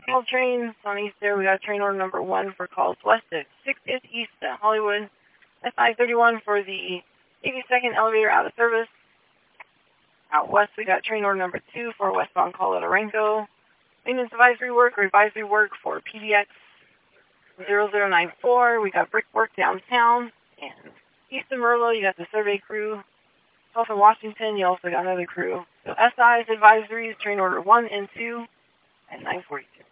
All trains on East there, we got train order number 1 for calls west at 60th East at Hollywood. At 531 for the 82nd elevator out of service. Out west, we got train order number 2 for westbound call at Aranco. Maintenance advisory work or advisory work for PDX 0094. We got brickwork downtown. And east of Merlo, you got the survey crew. South of Washington, you also got another crew. So SI's advisories, train order 1 and 2 at 942.